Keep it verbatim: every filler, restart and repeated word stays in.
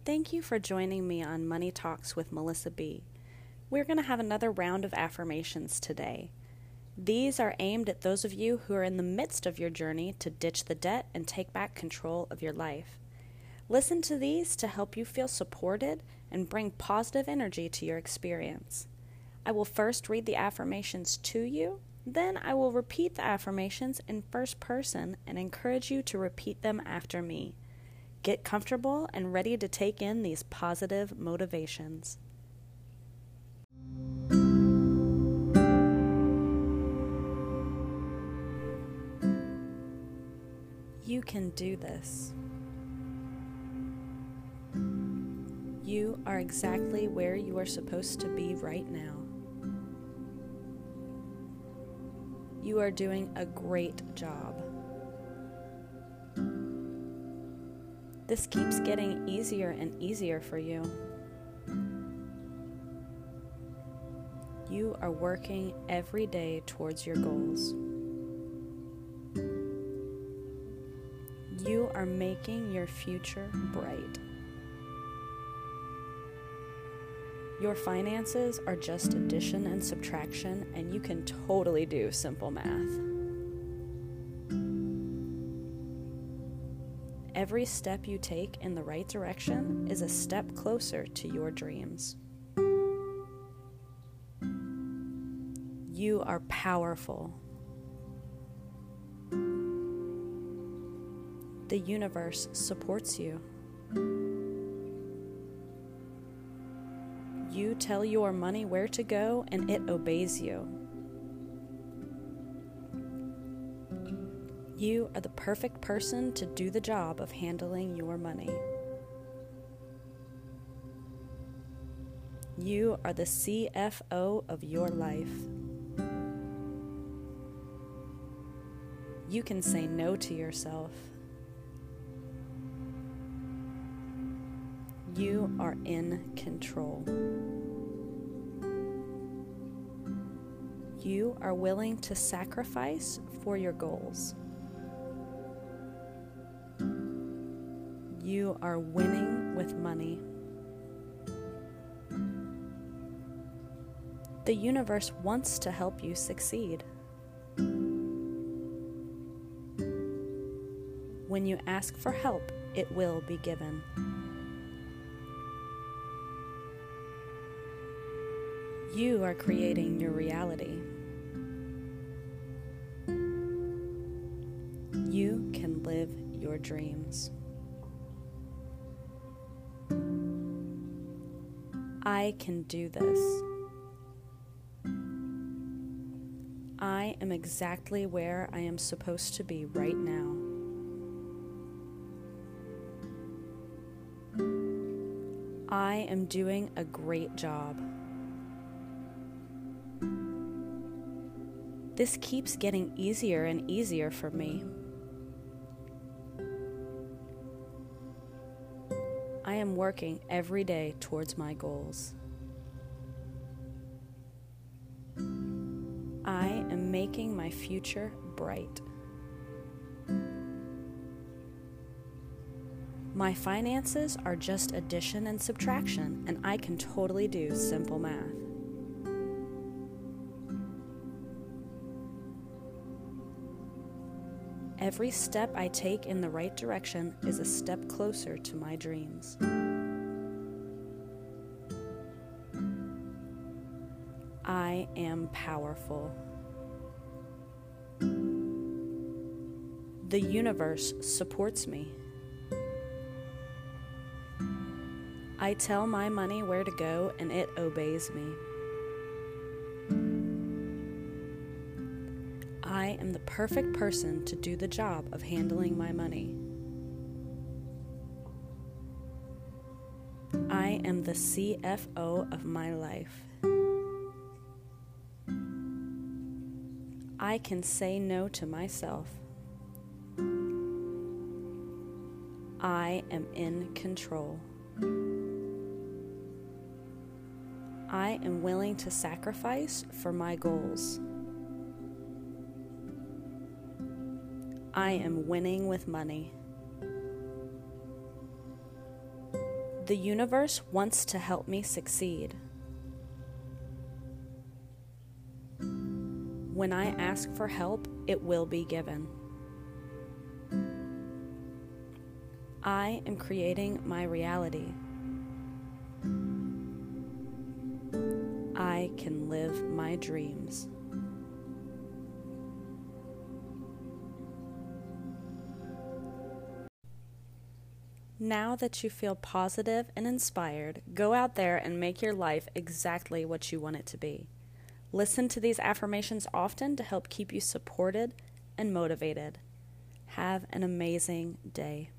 Thank you for joining me on Money Talks with Melissa B. We're going to have another round of affirmations today. These are aimed at those of you who are in the midst of your journey to ditch the debt and take back control of your life. Listen to these to help you feel supported and bring positive energy to your experience. I will first read the affirmations to you, then I will repeat the affirmations in first person and encourage you to repeat them after me. Get comfortable and ready to take in these positive motivations. You can do this. You are exactly where you are supposed to be right now. You are doing a great job. This keeps getting easier and easier for you. You are working every day towards your goals. You are making your future bright. Your finances are just addition and subtraction, and you can totally do simple math. Every step you take in the right direction is a step closer to your dreams. You are powerful. The universe supports you. You tell your money where to go and it obeys you. You are the perfect person to do the job of handling your money. You are the C F O of your life. You can say no to yourself. You are in control. You are willing to sacrifice for your goals. You are winning with money. The universe wants to help you succeed. When you ask for help, it will be given. You are creating your reality. You can live your dreams. I can do this. I am exactly where I am supposed to be right now. I am doing a great job. This keeps getting easier and easier for me. I am working every day towards my goals. I am making my future bright. My finances are just addition and subtraction, and I can totally do simple math. Every step I take in the right direction is a step closer to my dreams. I am powerful. The universe supports me. I tell my money where to go and it obeys me. I am the perfect person to do the job of handling my money. I am the C F O of my life. I can say no to myself. I am in control. I am willing to sacrifice for my goals. I am winning with money. The universe wants to help me succeed. When I ask for help, it will be given. I am creating my reality. I can live my dreams. Now that you feel positive and inspired, go out there and make your life exactly what you want it to be. Listen to these affirmations often to help keep you supported and motivated. Have an amazing day.